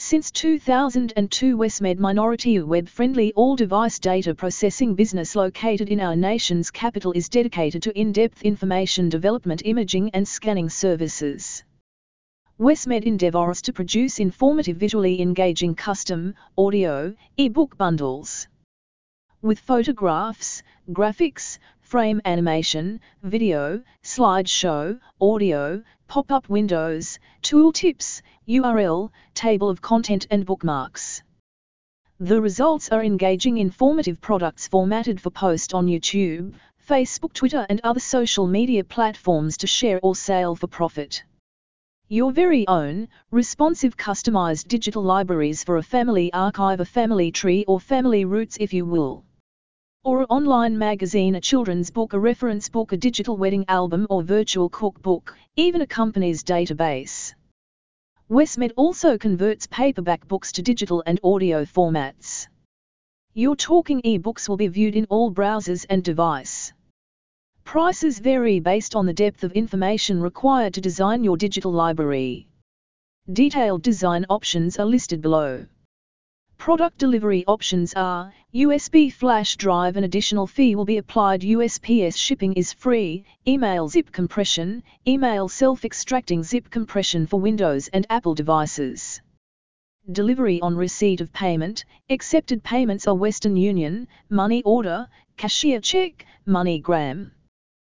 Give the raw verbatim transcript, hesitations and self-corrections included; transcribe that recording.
Since two thousand two, Westmed Minority, a web-friendly all-device data processing business located in our nation's capital, is dedicated to in-depth information development, imaging and scanning services. Westmed endeavours to produce informative, visually engaging custom, audio, e-book bundles with photographs, graphics, frame animation, video, slideshow, audio, pop-up windows, tooltips, U R L, table of content and bookmarks. The results are engaging, informative products formatted for post on YouTube, Facebook, Twitter and other social media platforms to share or sell for profit. Your very own, responsive, customized digital libraries for a family archive, a family tree or family roots if you will. Or an online magazine, a children's book, a reference book, a digital wedding album or virtual cookbook, even a company's database. Westmed also converts paperback books to digital and audio formats. Your talking e-books will be viewed in all browsers and device. Prices vary based on the depth of information required to design your digital library. Detailed design options are listed below. Product delivery options are: U S B flash drive, an additional fee will be applied. U S P S shipping is free. Email zip compression, email self-extracting zip compression for Windows and Apple devices. Delivery on receipt of payment. Accepted payments are Western Union, money order, cashier check, MoneyGram.